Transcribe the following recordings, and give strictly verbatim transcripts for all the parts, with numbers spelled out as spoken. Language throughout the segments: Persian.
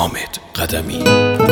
حامد قدمی.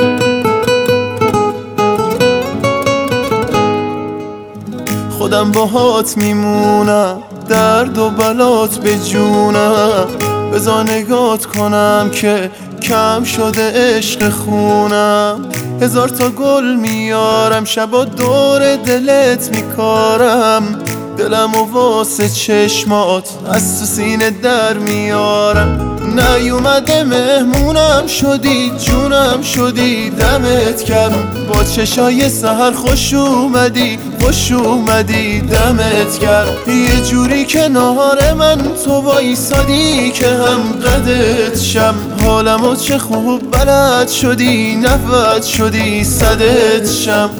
خودم باهات میمونم، درد و بلات به جونم، بذار نگات کنم که کم شده عشق خونم. هزار تا گل میارم، شبا دور دلت میکارم، دلم و واسه چشمات از تو سینه در میارم. نیومده مهمونم شدی، جونم شدی، دمت گرم. با چشای سحر خوش اومدی، خوش اومدی، دمت گرم. یه جوری کنار من تو وایسادی که هم قدت شم. حالمو چه خوب بلد شدی، نفت شدی، صدت شم.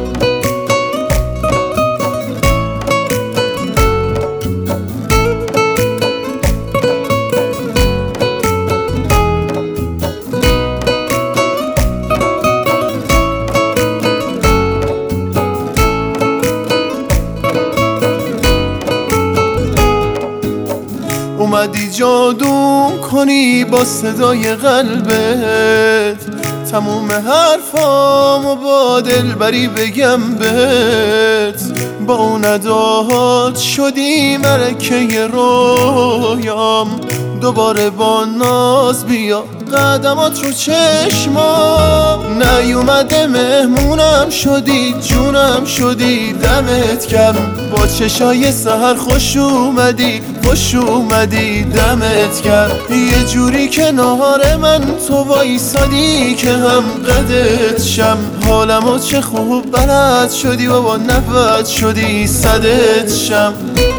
اومدی جادو کنی با صدای قلبت، تموم حرفامو با دلبری بگم بهت. با اون اداهات شدی ملکه رویام، دوباره با ناز بیا قدمات رو چشمام. نیومده مهمونم شدی، جونم شدی، دمت گرم. با چشای سحر خوش اومدی، خوش اومدی، دمت گرم. یه جوری کنار من تو وایسادی که هم قدت شم. حالمو چه خوب بلد شدی و با نفت شدی، صدت شم.